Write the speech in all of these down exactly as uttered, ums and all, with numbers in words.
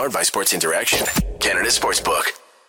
Powered by Sports Interaction, Canada Sportsbook.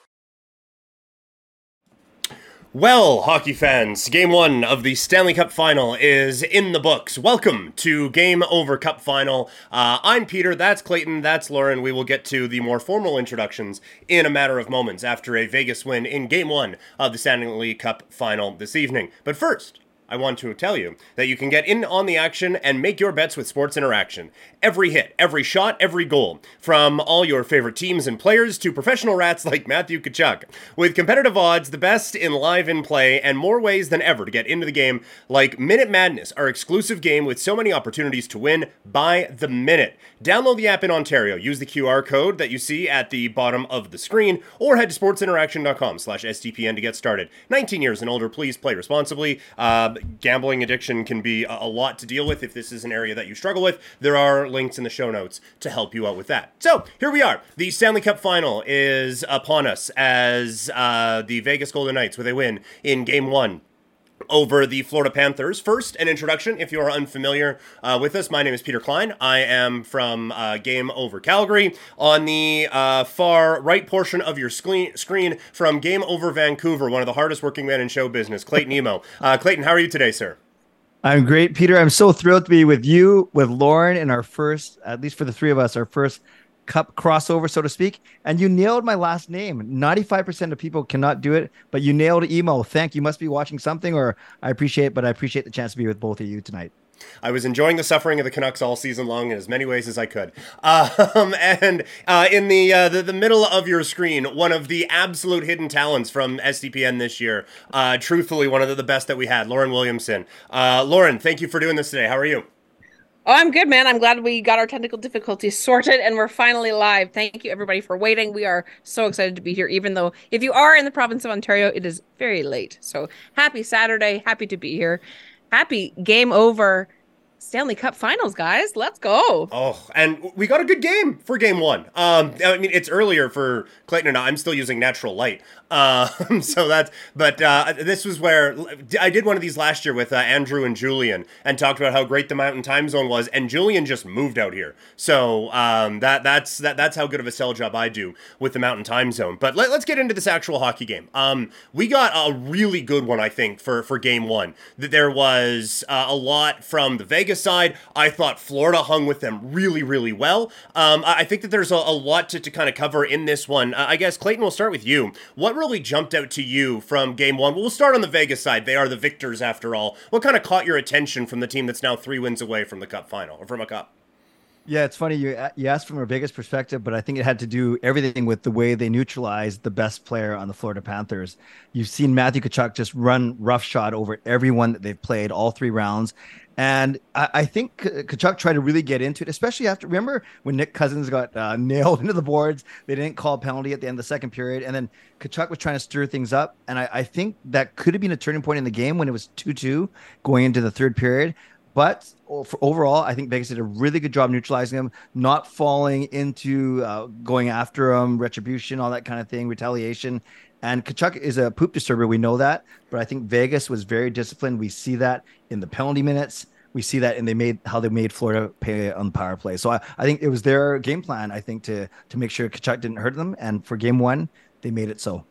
Well, hockey fans, Game one of the Stanley Cup Final is in the books. Welcome to Game Over Cup Final. Uh, I'm Peter, that's Clayton, that's Lauren. We will get to the more formal introductions in a matter of moments after a Vegas win in Game one of the Stanley Cup Final this evening. But first, I want to tell you that you can get in on the action and make your bets with Sports Interaction. Every hit, every shot, every goal, from all your favorite teams and players to professional rats like Matthew Tkachuk. With competitive odds, the best in live in play, and more ways than ever to get into the game, like Minute Madness, our exclusive game with so many opportunities to win by the minute. Download the app in Ontario, use the Q R code that you see at the bottom of the screen, or head to sportsinteraction.com slash SDPN to get started. nineteen years and older, please play responsibly. Uh, Gambling addiction can be a lot to deal with. If this is an area that you struggle with, there are links in the show notes to help you out with that. So here we are. The Stanley Cup Final is upon us as uh, the Vegas Golden Knights with a win in Game one over the Florida Panthers. First, an introduction, if you are unfamiliar uh, with us. My name is Peter Klein. I am from uh, Game Over Calgary. On the uh, far right portion of your screen, screen from Game Over Vancouver, one of the hardest working men in show business, Clayton Emo. Uh, Clayton, how are you today, sir? I'm great, Peter. I'm so thrilled to be with you, with Lauren, in our first, at least for the three of us, our first Cup crossover, so to speak. And you nailed my last name. ninety-five percent of people cannot do it, but you nailed Emo. Thank you. You must be watching something, or I appreciate it, but I appreciate the chance to be with both of you tonight. I was enjoying the suffering of the Canucks all season long in as many ways as I could. Um, and uh, in the, uh, the the middle of your screen, one of the absolute hidden talents from S D P N this year, uh, truthfully, one of the, the best that we had, Lauren Williamson. Uh, Lauren, thank you for doing this today. How are you? Oh, I'm good, man. I'm glad we got our technical difficulties sorted and we're finally live. Thank you, everybody, for waiting. We are so excited to be here, even though if you are in the province of Ontario, it is very late. So happy Saturday. Happy to be here. Happy Game Over Stanley Cup Finals, guys. Let's go. Oh, and we got a good game for Game One. Um, I mean, it's earlier for Clayton and I. I'm still using natural light. Um, so that's, but uh, this was where I did one of these last year with uh, Andrew and Julian and talked about how great the Mountain Time Zone was, and Julian just moved out here. So um, that that's that that's how good of a sell job I do with the Mountain Time Zone. But let, let's get into this actual hockey game. Um, we got a really good one, I think, for for Game One. That there was uh, a lot from the Vegas side. I thought Florida hung with them really, really well. Um, I think that there's a, a lot to, to kind of cover in this one. Uh, I guess, Clayton, we'll start with you. What really jumped out to you from Game one? We'll start on the Vegas side. They are the victors, after all. What kind of caught your attention from the team that's now three wins away from the Cup final, or from a Cup? Yeah, it's funny. You you asked from a Vegas perspective, but I think it had to do everything with the way they neutralized the best player on the Florida Panthers. You've seen Matthew Tkachuk just run roughshod over everyone that they've played all three rounds. And I, I think Tkachuk tried to really get into it, especially after, remember when Nick Cousins got uh, nailed into the boards? They didn't call a penalty at the end of the second period. And then Tkachuk was trying to stir things up. And I, I think that could have been a turning point in the game when it was two two going into the third period. But for overall, I think Vegas did a really good job neutralizing him, not falling into uh, going after him, retribution, all that kind of thing, retaliation. And Tkachuk is a poop disturber. We know that. But I think Vegas was very disciplined. We see that in the penalty minutes. We see that, and they made how they made Florida pay on the power play. So I, I think it was their game plan, I think, to to make sure Tkachuk didn't hurt them. And for game one, they made it so.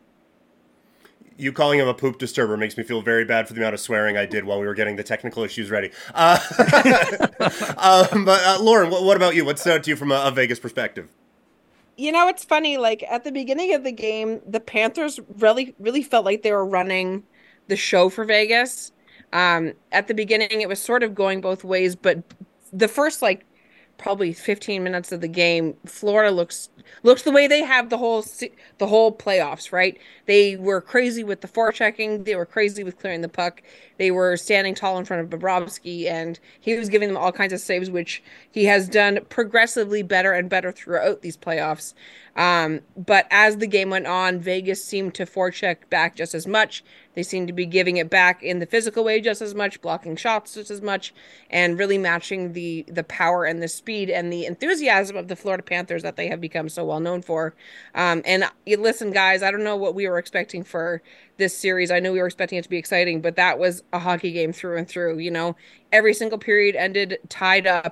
You calling him a poop disturber makes me feel very bad for the amount of swearing I did while we were getting the technical issues ready. Uh, um, but uh, Lauren, what, what about you? What stood out to you from a, a Vegas perspective? You know, it's funny, like at the beginning of the game, the Panthers really, really felt like they were running the show for Vegas. Um, at the beginning, it was sort of going both ways, but the first, like, probably fifteen minutes of the game, Florida looks looks the way they have the whole the whole playoffs, right? They were crazy with the forechecking. They were crazy with clearing the puck. They were standing tall in front of Bobrovsky, and he was giving them all kinds of saves, which he has done progressively better and better throughout these playoffs. Um, but as the game went on, Vegas seemed to forecheck back just as much. They seemed to be giving it back in the physical way just as much, blocking shots just as much, and really matching the the power and the speed and the enthusiasm of the Florida Panthers that they have become so well known for. Um, and listen, guys, I don't know what we were expecting for this series. I know we were expecting it to be exciting, but that was a hockey game through and through. You know, every single period ended tied up.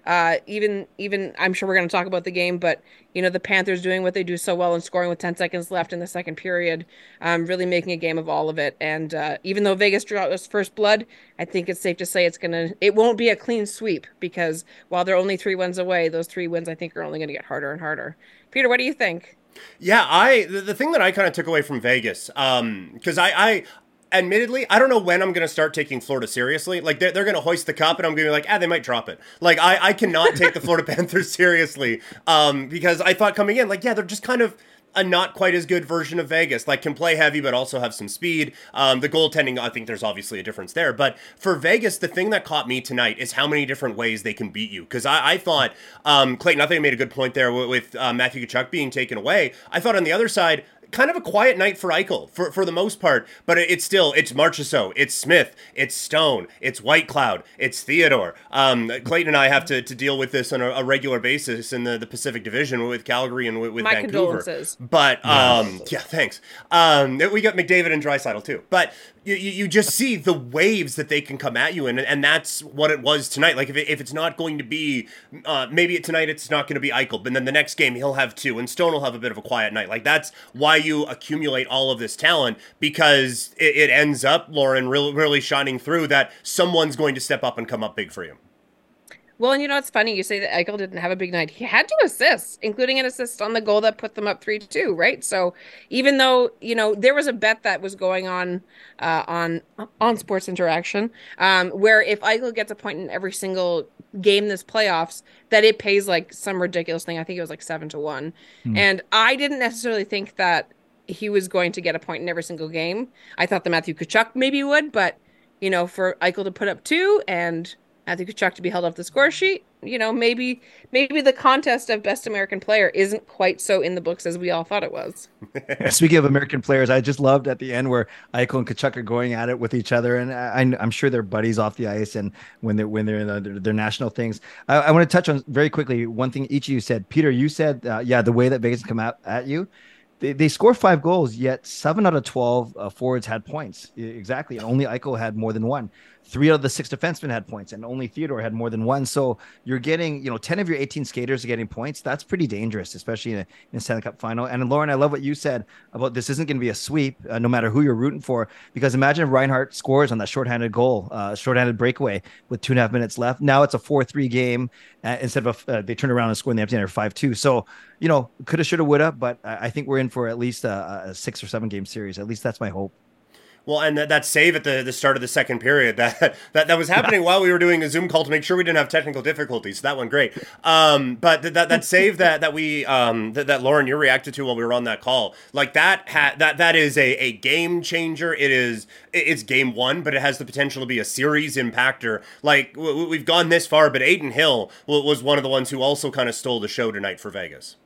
Uh, even even I'm sure we're going to talk about the game, but you know the Panthers doing what they do so well and scoring with ten seconds left in the second period, um, really making a game of all of it. And uh, even though Vegas drew out its first blood, I think it's safe to say it's gonna it won't be a clean sweep because while they're only three wins away, those three wins I think are only going to get harder and harder. Peter, what do you think? Yeah, I the, the thing that I kind of took away from Vegas, um, because I, I admittedly, I don't know when I'm going to start taking Florida seriously. Like, they're, they're going to hoist the cup, and I'm going to be like, ah, they might drop it. Like, I, I cannot take the Florida Panthers seriously, um, because I thought coming in, like, yeah, they're just kind of a not quite as good version of Vegas. Like, can play heavy, but also have some speed. Um, the goaltending, I think there's obviously a difference there. But for Vegas, the thing that caught me tonight is how many different ways they can beat you. Because I, I thought, um, Clayton, I think I made a good point there with, with uh, Matthew Tkachuk being taken away. I thought on the other side, kind of a quiet night for Eichel for, for the most part, but it, it's still, it's Marchessault, it's Smith, it's Stone, it's Whitecloud, it's Theodore. Um, Clayton and I have to, to deal with this on a, a regular basis in the, the Pacific Division with Calgary and with, with My Vancouver. condolences. But, um, yeah, thanks. Um, we got McDavid and Draisaitl too. But you, you just see the waves that they can come at you, and and that's what it was tonight. Like, if, it, if it's not going to be, uh, maybe tonight it's not going to be Eichel, but then the next game he'll have two, and Stone will have a bit of a quiet night. Like, that's why you accumulate all of this talent, because it, it ends up, Lauren, really, really shining through that someone's going to step up and come up big for you. Well, and you know, it's funny. You say that Eichel didn't have a big night. He had two assists, including an assist on the goal that put them up three to two, right? So even though, you know, there was a bet that was going on uh, on on Sports Interaction, um, where if Eichel gets a point in every single game this playoffs, that it pays like some ridiculous thing. I think it was like seven to one. Hmm. And I didn't necessarily think that he was going to get a point in every single game. I thought the Matthew Tkachuk maybe would, but, you know, for Eichel to put up two and Matthew Tkachuk to be held off the score sheet, you know, maybe maybe the contest of best American player isn't quite so in the books as we all thought it was. Speaking of American players, I just loved at the end where Eichel and Tkachuk are going at it with each other, and I, I'm sure they're buddies off the ice and when they're when they're in the, their, their national things. I, I want to touch on very quickly one thing each of you said. Peter, you said, uh, yeah, the way that Vegas come out at you. They, they score five goals, yet seven out of twelve uh, forwards had points. Exactly. And only Eichel had more than one. Three out of the six defensemen had points, and only Theodore had more than one. So you're getting, you know, ten of your eighteen skaters are getting points. That's pretty dangerous, especially in a, in a Stanley Cup final. And Lauren, I love what you said about this isn't going to be a sweep, uh, no matter who you're rooting for, because imagine if Reinhart scores on that shorthanded goal, uh, shorthanded breakaway with two and a half minutes left. Now it's a four three game uh, instead of a, uh, they turn around and score in the empty net five two. So, you know, coulda, shoulda, woulda, but I think we're in for at least a, a six or seven game series. At least that's my hope. Well, and that, that save at the, the start of the second period, that that, that was happening while we were doing a Zoom call to make sure we didn't have technical difficulties. So that went great. Um, but th- that that save that that we um, that, that Lauren, you reacted to while we were on that call, like that ha- that that is a, a game changer. It is it's game one, but it has the potential to be a series impactor. Like w- we've gone this far, but Adin Hill w- was one of the ones who also kind of stole the show tonight for Vegas.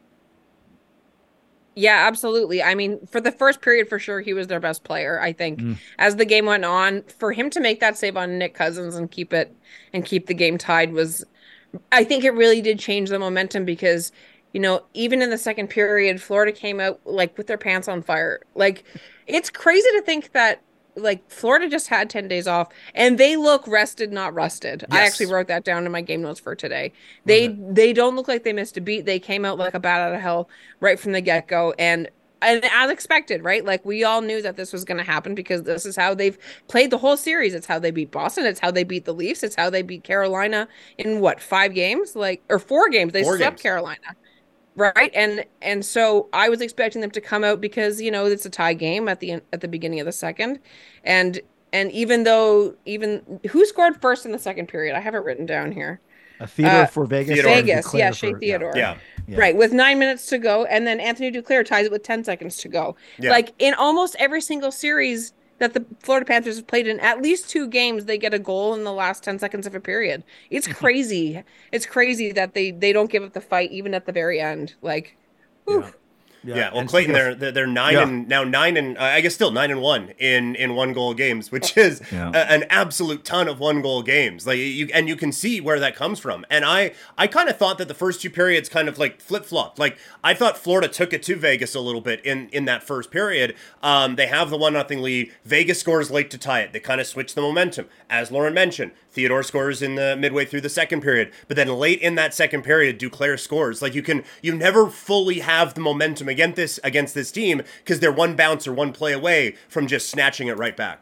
Yeah, absolutely. I mean, for the first period, for sure, he was their best player. I think mm. as the game went on, for him to make that save on Nick Cousins and keep it and keep the game tied was, I think it really did change the momentum because, you know, even in the second period, Florida came out like with their pants on fire. Like, it's crazy to think that like Florida just had ten days off and they look rested, not rusted. Yes. I actually wrote that down in my game notes for today. They okay. they don't look like they missed a beat. They came out like a bat out of hell right from the get-go. And and as expected, right? Like we all knew that this was going to happen because this is how they've played the whole series. It's how they beat Boston. It's how they beat the Leafs. It's how they beat Carolina in what, five games? Like or four games. They four swept games. Carolina. Right. And and so I was expecting them to come out because, you know, it's a tie game at the at the beginning of the second. And and even though even who scored first in the second period? I have it written down here. A Theodore uh, for Vegas. Theodore. Vegas. Yeah. Shea for, Theodore. Yeah. Yeah. Right. With nine minutes to go. And then Anthony Duclair ties it with ten seconds to go. Yeah. Like in almost every single series that the Florida Panthers have played in at least two games, they get a goal in the last ten seconds of a period. It's crazy. It's crazy that they, they don't give up the fight even at the very end. Like, whew. Yeah. Yeah, yeah. Well, Clayton, they're they're, they're nine yeah. and now nine and uh, I guess still nine and one in, in one goal games, which is yeah. a, an absolute ton of one goal games. Like you and you can see where that comes from. And I I kind of thought that the first two periods kind of like flip flopped. Like I thought Florida took it to Vegas a little bit in, in that first period. Um, they have the one nothing lead. Vegas scores late to tie it. They kind of switch the momentum, as Lauren mentioned. Theodore scores in the midway through the second period, but then late in that second period, Duclair scores. Like you can, you never fully have the momentum against this against this team because they're one bounce or one play away from just snatching it right back.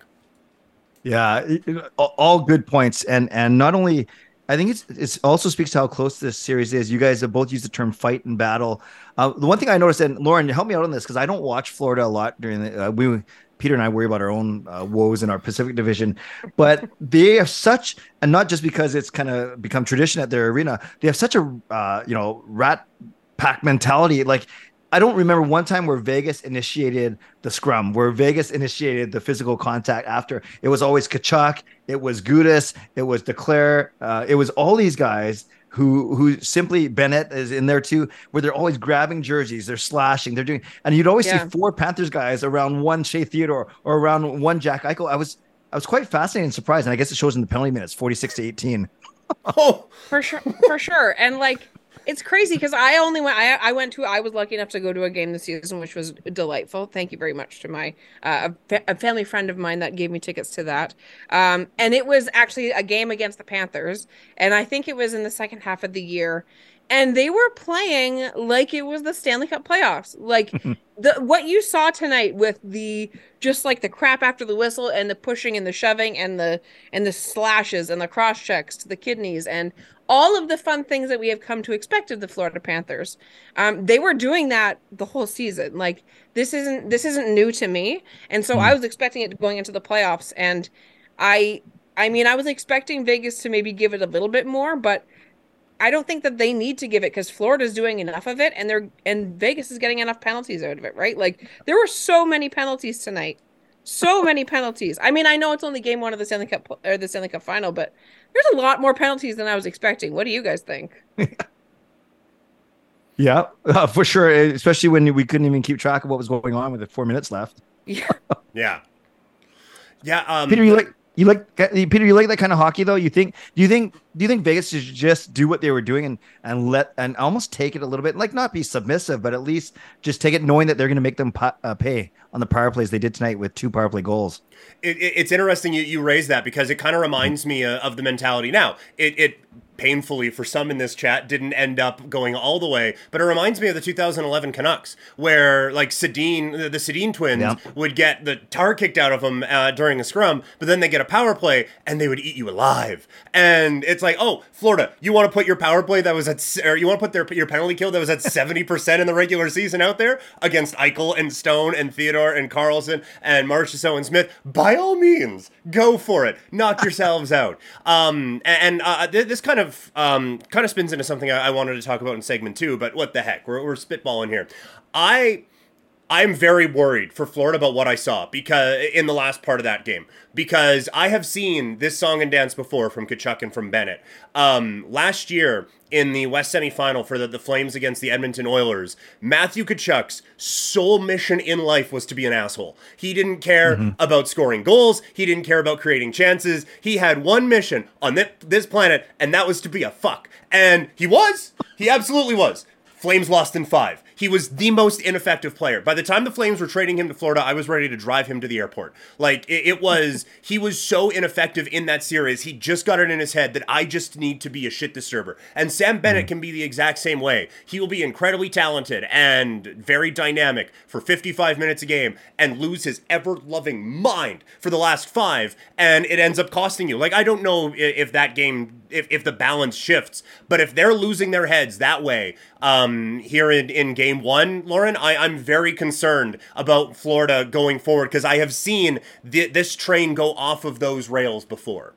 Yeah, it, it, all good points, and and not only, I think it's it also speaks to how close this series is. You guys have both used the term fight and battle. Uh, the one thing I noticed, and Lauren, help me out on this because I don't watch Florida a lot during the uh, we. Peter and I worry about our own uh, woes in our Pacific Division, but they have such, and not just because it's kind of become tradition at their arena, they have such a uh, you know rat pack mentality. Like I don't remember one time where Vegas initiated the scrum, where Vegas initiated the physical contact after. It was always Tkachuk, it was Gudas, it was Duclair, uh, it was all these guys who who simply, Bennett is in there too, where they're always grabbing jerseys, they're slashing, they're doing, and you'd always yeah. see four Panthers guys around one Shea Theodore or around one Jack Eichel. I was I was quite fascinated and surprised, and I guess it shows in the penalty minutes, forty-six to eighteen. Oh, for sure, for sure, and like. It's crazy because I only went. I I went to. I was lucky enough to go to a game this season, which was delightful. Thank you very much to my uh, a, a family friend of mine that gave me tickets to that. Um, and it was actually a game against the Panthers, and I think it was in the second half of the year, and they were playing like it was the Stanley Cup playoffs. Like the what you saw tonight with the just like the crap after the whistle and the pushing and the shoving and the and the slashes and the cross checks to the kidneys and all of the fun things that we have come to expect of the Florida Panthers. Um, they were doing that the whole season. Like this isn't this isn't new to me, and so mm. I was expecting it going into the playoffs. And I, I mean, I was expecting Vegas to maybe give it a little bit more, but I don't think that they need to give it because Florida's doing enough of it, and they're and Vegas is getting enough penalties out of it, right? Like there were so many penalties tonight. So many penalties. I mean, I know it's only game one of the Stanley Cup or the Stanley Cup final, but there's a lot more penalties than I was expecting. What do you guys think? Yeah, uh, for sure. Especially when we couldn't even keep track of what was going on with the four minutes left. Yeah. Yeah. Yeah. Um, Peter, you like you like Peter, you like that kind of hockey though? You think? Do you think? Do you think Vegas should just do what they were doing and and let and almost take it a little bit, like not be submissive, but at least just take it, knowing that they're going to make them pa- uh, pay on the power plays they did tonight with two power play goals. It, it, it's interesting you you raise that because it kind of reminds me uh, of the mentality. Now, it it. painfully for some in this chat didn't end up going all the way, but it reminds me of the two thousand eleven Canucks where like Sedin, the, the Sedin twins yeah. would get the tar kicked out of them uh, during a scrum, but then they get a power play and they would eat you alive. And it's like, oh, Florida, you want to put your power play that was at, or you want to put their your penalty kill that was at seventy percent in the regular season out there against Eichel and Stone and Theodore and Carlson and Marchessault and Smith, by all means, go for it. Knock yourselves out. Um, and uh, this kind of Um, kind of spins into something I, I wanted to talk about in segment two, but what the heck, we're, we're spitballing here. I, I'm very worried for Florida about what I saw because in the last part of that game, because I have seen this song and dance before from Tkachuk and from Bennett. Um, last year in the West semifinal for the, the Flames against the Edmonton Oilers, Matthew Tkachuk's sole mission in life was to be an asshole. He didn't care mm-hmm. about scoring goals. He didn't care about creating chances. He had one mission on th- this planet, and that was to be a fuck. And he was. He absolutely was. Flames lost in five. He was the most ineffective player. By the time the Flames were trading him to Florida, I was ready to drive him to the airport. Like, it, it was, he was so ineffective in that series. He just got it in his head that I just need to be a shit disturber. And Sam Bennett can be the exact same way. He will be incredibly talented and very dynamic for fifty-five minutes a game and lose his ever-loving mind for the last five, and it ends up costing you. Like, I don't know if that game, if, if the balance shifts, but if they're losing their heads that way, um, here in, in game Game one, Lauren, I, I'm very concerned about Florida going forward because I have seen th- this train go off of those rails before.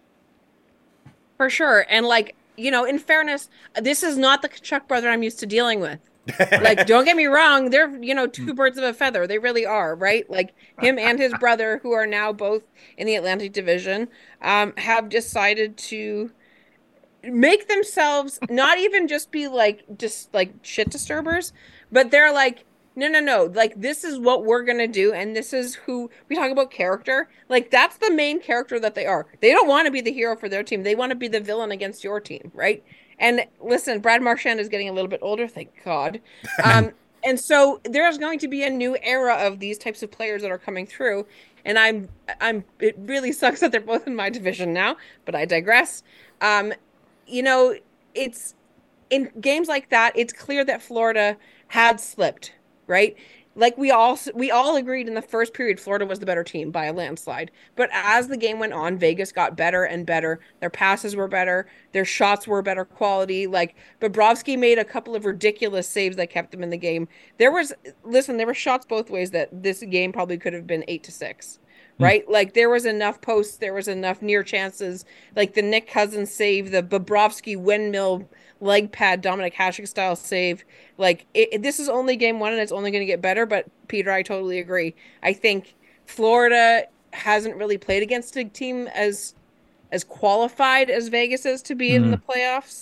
For sure. And like, you know, in fairness, this is not the Tkachuk brother I'm used to dealing with. Like, don't get me wrong, they're, you know, two birds of a feather. They really are, right? Like him and his brother, who are now both in the Atlantic Division, um, have decided to make themselves not even just be like just like shit disturbers, but they're like, no no no like this is what we're gonna do, and this is who we talk about character. Like that's the main character that they are. They don't want to be the hero for their team. They want to be the villain against your team, right? And listen, Brad Marchand is getting a little bit older, thank God. Um And so there's going to be a new era of these types of players that are coming through. And I'm, I'm, it really sucks that they're both in my division now, but I digress. Um, you know, it's in games like that, it's clear that Florida had slipped, right? Like we all we all agreed in the first period, Florida was the better team by a landslide. But as the game went on, Vegas got better and better. Their passes were better. Their shots were better quality. Like Bobrovsky made a couple of ridiculous saves that kept them in the game. There was listen, there were shots both ways that this game probably could have been eight to six. Right? Mm. Like there was enough posts, there was enough near chances. Like the Nick Cousins save, the Bobrovsky windmill leg pad Dominic Hasek style save. Like it, it, this is only game one and it's only going to get better. But Peter, I totally agree. I think Florida hasn't really played against a team as as qualified as Vegas is to be mm. in the playoffs.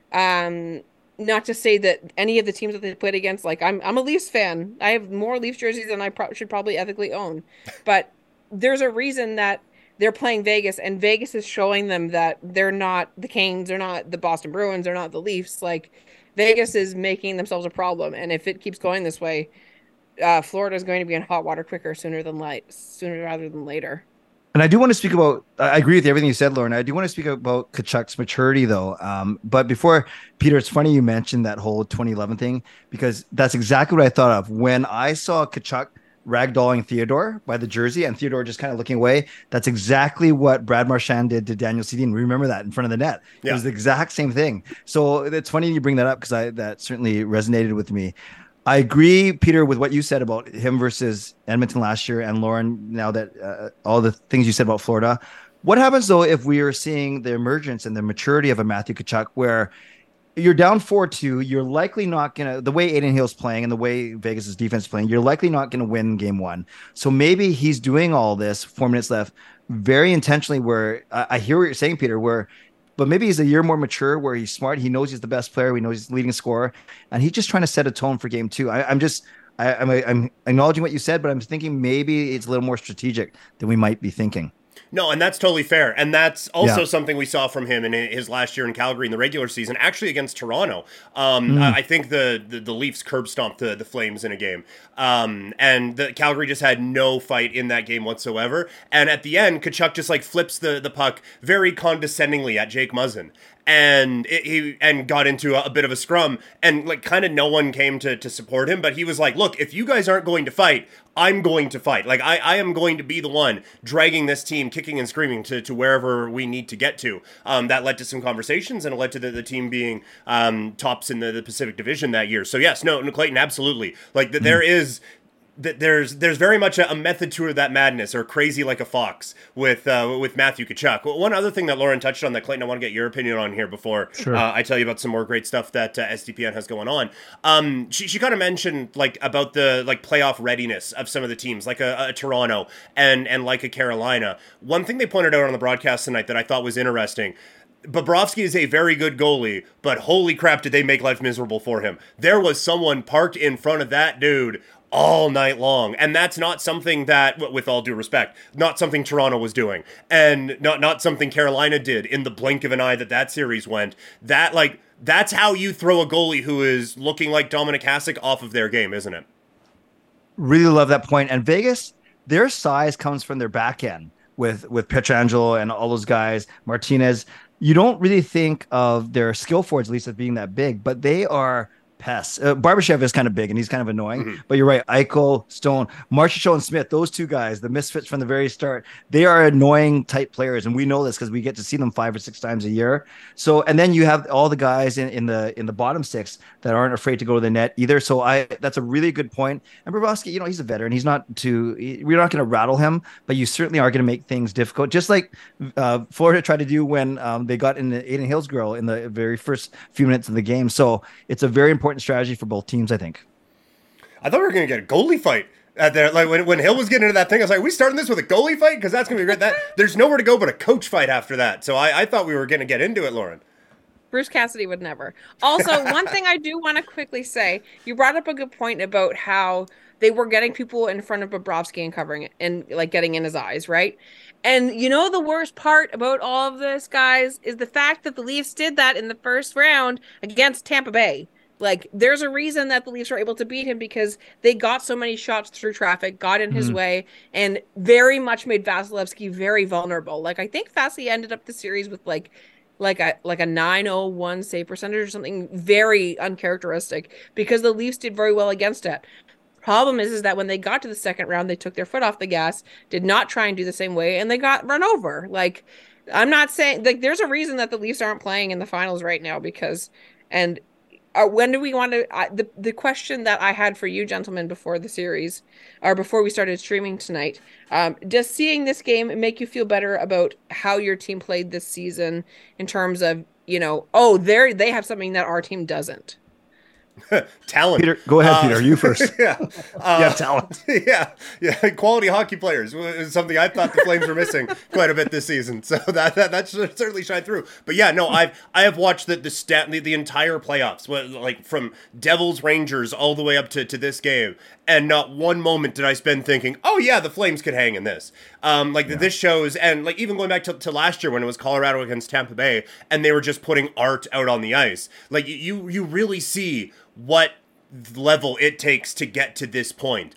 Um, not to say that any of the teams that they played against, like I'm I'm a Leafs fan. I have more Leafs jerseys than I pro- should probably ethically own. But there's a reason that they're playing Vegas, and Vegas is showing them that they're not the Canes, they're not the Boston Bruins, they're not the Leafs. Like Vegas is making themselves a problem, and if it keeps going this way, uh, Florida is going to be in hot water quicker sooner than light, sooner rather than later. And I do want to speak about, I agree with everything you said, Lauren. I do want to speak about Tkachuk's maturity, though. Um, but before, Peter, it's funny you mentioned that whole twenty eleven thing, because that's exactly what I thought of. When I saw Tkachuk ragdolling Theodore by the jersey and Theodore just kind of looking away, that's exactly what Brad Marchand did to Daniel Sedin. Remember that in front of the net. Yeah. It was the exact same thing. So it's funny you bring that up because I that certainly resonated with me. I agree, Peter, with what you said about him versus Edmonton last year, and Lauren, now that uh, all the things you said about Florida. What happens, though, if we are seeing the emergence and the maturity of a Matthew Tkachuk where you're down four two, you're likely not going to, the way Adin Hill's playing and the way Vegas' defense is playing, you're likely not going to win game one. So maybe he's doing all this, four minutes left, very intentionally where, I, I hear what you're saying, Peter, where, but maybe he's a year more mature, where he's smart, he knows he's the best player, he knows he's the leading scorer, and he's just trying to set a tone for game two. I, I'm just, I, I'm, I'm acknowledging what you said, but I'm thinking maybe it's a little more strategic than we might be thinking. No, and that's totally fair. And that's also yeah. something we saw from him in his last year in Calgary in the regular season, actually against Toronto. Um, mm. I think the, the, the Leafs curb stomped the, the Flames in a game. Um, and the Calgary just had no fight in that game whatsoever. And at the end, Tkachuk just like flips the, the puck very condescendingly at Jake Muzzin. And it, he and got into a, a bit of a scrum, and like kind of no one came to to support him. But he was like, "Look, if you guys aren't going to fight, I'm going to fight. Like I, I am going to be the one dragging this team, kicking and screaming to, to wherever we need to get to." Um, that led to some conversations, and it led to the, the team being um, tops in the, the Pacific Division that year. So yes, no, no Clayton, absolutely. Like that, mm. there is. There's there's very much a, a method to that madness, or crazy like a fox with uh, with Matthew Tkachuk. One other thing that Lauren touched on that, Clayton, I want to get your opinion on here before sure. uh, I tell you about some more great stuff that uh, S D P N has going on. Um, she she kind of mentioned like about the like playoff readiness of some of the teams, like a, a Toronto and and like a Carolina. One thing they pointed out on the broadcast tonight that I thought was interesting. Bobrovsky is a very good goalie, but holy crap, did they make life miserable for him. There was someone parked in front of that dude all night long, and that's not something that, with all due respect, not something Toronto was doing, and not not something Carolina did in the blink of an eye that that series went. That, like, that's how you throw a goalie who is looking like Dominic Hasek off of their game, isn't it? Really love that point. And Vegas, their size comes from their back end with, with Pietrangelo and all those guys, Martinez. You don't really think of their skill forwards, at least, as being that big, but they are pests. Uh, Barbashev is kind of big and he's kind of annoying, mm-hmm. but you're right. Eichel, Stone, Marchand and Smith, those two guys, the misfits from the very start, they are annoying type players. And we know this because we get to see them five or six times a year. So, and then you have all the guys in, in the, in the bottom six that aren't afraid to go to the net either. So I, that's a really good point. And Bobrovsky, you know, he's a veteran. He's not too, we're not going to rattle him, but you certainly are going to make things difficult. Just like uh, Florida tried to do when um, they got in the Adin Hills girl in the very first few minutes of the game. So it's a very important strategy for both teams, I think. I thought we were going to get a goalie fight at there. Like when, when Hill was getting into that thing, I was like, are we starting this with a goalie fight? Because that's going to be great. That there's nowhere to go but a coach fight after that. So I, I thought we were going to get into it, Lauren. Bruce Cassidy would never. Also, one thing I do want to quickly say, you brought up a good point about how they were getting people in front of Bobrovsky and covering it and like getting in his eyes, right? And you know the worst part about all of this, guys, is the fact that the Leafs did that in the first round against Tampa Bay. Like, there's a reason that the Leafs were able to beat him because they got so many shots through traffic, got in his mm. way, and very much made Vasilevsky very vulnerable. Like, I think Vasi ended up the series with like like a like a nine oh one save percentage or something very uncharacteristic because the Leafs did very well against it. Problem is, is that when they got to the second round, they took their foot off the gas, did not try and do the same way, and they got run over. Like, I'm not saying, like, there's a reason that the Leafs aren't playing in the finals right now because, and uh, when do we want to, uh, the, the question that I had for you gentlemen before the series, or before we started streaming tonight, um, does seeing this game make you feel better about how your team played this season in terms of, you know, oh, they're, they have something that our team doesn't? Talent. Peter, go ahead, uh, Peter. You first. Yeah, uh, yeah, talent. Yeah, yeah. Quality hockey players is something I thought the Flames were missing quite a bit this season. So that that, that certainly shined through. But yeah, no, I've I have watched the the stat the, the entire playoffs, like from Devils Rangers all the way up to to this game, and not one moment did I spend thinking, oh yeah, the Flames could hang in this. Um, like yeah. this shows, and like even going back to, to last year when it was Colorado against Tampa Bay, and they were just putting art out on the ice. Like you you really see what level it takes to get to this point.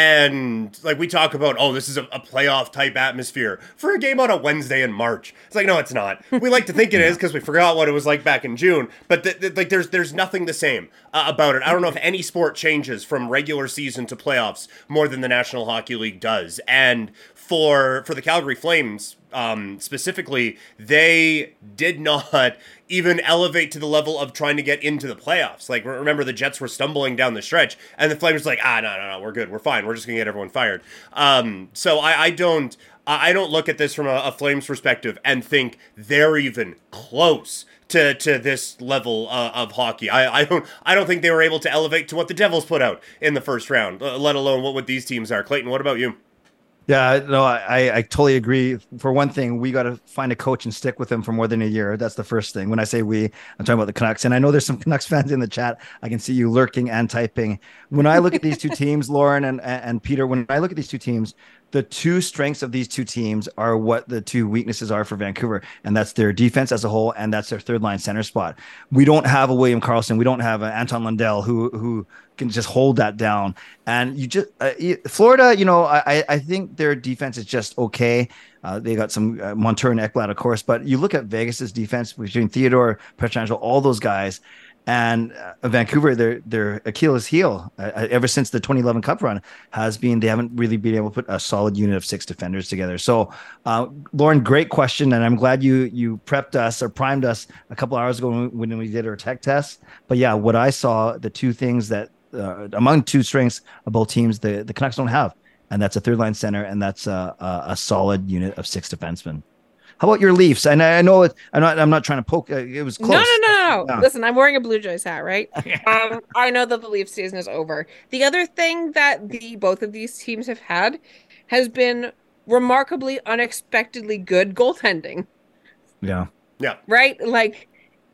And like we talk about, oh, this is a, a playoff type atmosphere for a game on a Wednesday in March. It's like, no, it's not. We like to think it is because we forgot what it was like back in June, but th- th- like there's there's nothing the same uh, about it. I don't know if any sport changes from regular season to playoffs more than the National Hockey League does. And for for the Calgary Flames um, specifically, they did not even elevate to the level of trying to get into the playoffs. Like, remember, the Jets were stumbling down the stretch, and the Flames were like, ah, no, no, no, we're good, we're fine, we're just gonna get everyone fired. Um, so I, I don't, I don't look at this from a, a Flames perspective and think they're even close to to this level uh, of hockey. I, I don't, I don't think they were able to elevate to what the Devils put out in the first round, uh, let alone what what these teams are. Clayton, what about you? Yeah, no, I, I totally agree. For one thing, we got to find a coach and stick with him for more than a year. That's the first thing. When I say we, I'm talking about the Canucks. And I know there's some Canucks fans in the chat. I can see you lurking and typing. When I look at these two teams, Lauren and, and Peter, when I look at these two teams, the two strengths of these two teams are what the two weaknesses are for Vancouver, and that's their defense as a whole, and that's their third line center spot. We don't have a William Karlsson, we don't have an Anton Lundell who who can just hold that down. And you just uh, Florida, you know, I I think their defense is just okay. Uh, they got some uh, Montour and Ekblad, of course, but you look at Vegas's defense between Theodore, Pietrangelo, all those guys. And uh, Vancouver, their their Achilles heel, uh, ever since the twenty eleven Cup run, has been they haven't really been able to put a solid unit of six defenders together. So, uh, Lauren, great question, and I'm glad you you prepped us or primed us a couple hours ago when we, when we did our tech test. But yeah, what I saw, the two things that uh, among two strengths of both teams, the the Canucks don't have, and that's a third line center, and that's a, a, a solid unit of six defensemen. How about your Leafs? And I know it. I'm not. I'm not trying to poke. Uh, it was close. No, no, no, no. Yeah. Listen, I'm wearing a Blue Jays hat, right? um, I know that the Leafs season is over. The other thing that the both of these teams have had has been remarkably, unexpectedly good goaltending. Yeah. Yeah. Right. Like.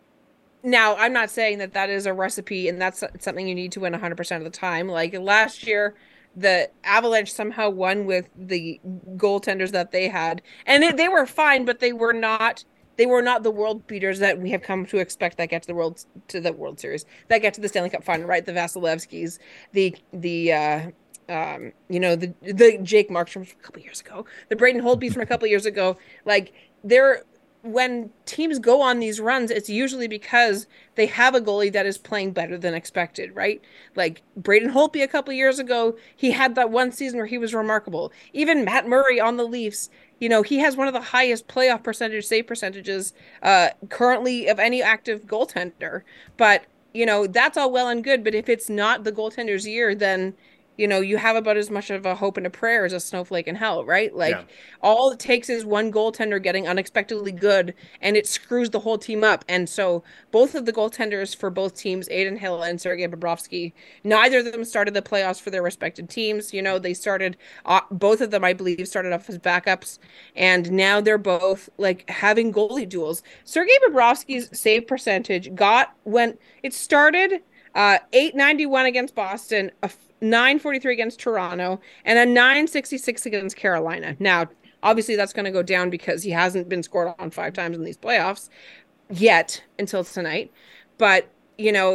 Now, I'm not saying that that is a recipe and that's something you need to win one hundred percent of the time. Like last year, the Avalanche somehow won with the goaltenders that they had, and it, they were fine, but they were not. They were not the world beaters that we have come to expect that get to the world to the World Series, that get to the Stanley Cup final, right? The Vasilevskys, the the uh, um, you know the the Jake Markstrom from a couple years ago, the Braden Holtbys from a couple years ago. Like they're. When teams go on these runs, it's usually because they have a goalie that is playing better than expected, right? Like Braden Holtby a couple years ago, he had that one season where he was remarkable. Even Matt Murray on the Leafs, you know, he has one of the highest playoff percentage, save percentages uh, currently of any active goaltender. But, you know, that's all well and good. But if it's not the goaltender's year, then you know, you have about as much of a hope and a prayer as a snowflake in hell, right? Like, yeah. All it takes is one goaltender getting unexpectedly good, and it screws the whole team up. And so both of the goaltenders for both teams, Adin Hill and Sergei Bobrovsky, neither of them started the playoffs for their respective teams. You know, they started, uh, both of them, I believe, started off as backups, and now they're both, like, having goalie duels. Sergei Bobrovsky's save percentage got, when it started, uh, eight ninety-one against Boston, a nine forty-three against Toronto, and a nine sixty-six against Carolina. Now, obviously, that's going to go down because he hasn't been scored on five times in these playoffs yet until tonight. But, you know,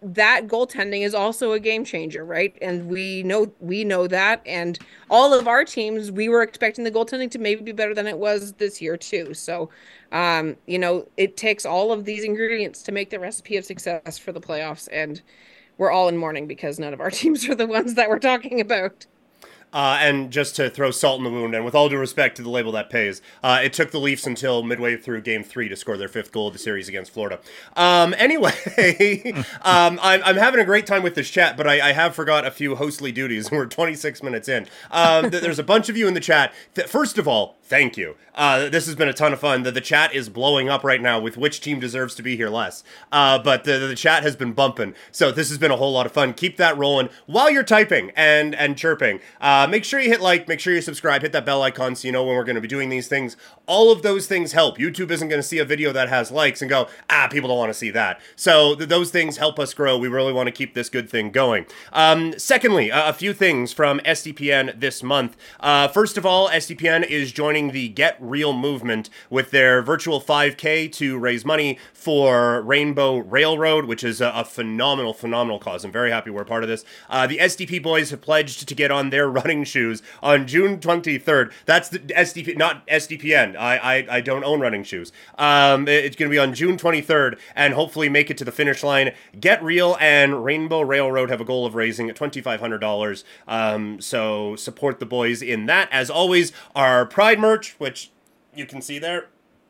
that goaltending is also a game changer, right? And we know we know that, and all of our teams, we were expecting the goaltending to maybe be better than it was this year too. So, um, you know, it takes all of these ingredients to make the recipe of success for the playoffs, and we're all in mourning because none of our teams are the ones that we're talking about. Uh, and just to throw salt in the wound, and with all due respect to the label that pays, uh, it took the Leafs until midway through Game Three to score their fifth goal of the series against Florida. Um, anyway, um, I'm, I'm having a great time with this chat, but I, I have forgot a few hostly duties. We're twenty-six minutes in. Um, th- there's a bunch of you in the chat. Th- first of all, thank you. Uh, this has been a ton of fun. The, the chat is blowing up right now with which team deserves to be here less. Uh, but the, the chat has been bumping, so this has been a whole lot of fun. Keep that rolling while you're typing and and chirping. Uh, make sure you hit like, make sure you subscribe, hit that bell icon so you know when we're going to be doing these things. All of those things help. YouTube isn't going to see a video that has likes and go, ah, people don't want to see that. So th- those things help us grow. We really want to keep this good thing going. Um, secondly, uh, a few things from S D P N this month. Uh, first of all, S D P N is joining the Get Real movement with their virtual five K to raise money for Rainbow Railroad, which is a, a phenomenal, phenomenal cause. I'm very happy we're a part of this. Uh, the S D P boys have pledged to get on their running shoes on June twenty-third. That's the S D P, not S D P N. I I, I don't own running shoes. Um, it's going to be on June twenty-third, and hopefully make it to the finish line. Get Real and Rainbow Railroad have a goal of raising twenty-five hundred dollars. Um, so support the boys in that. As always, our Pride merch, which you can see there,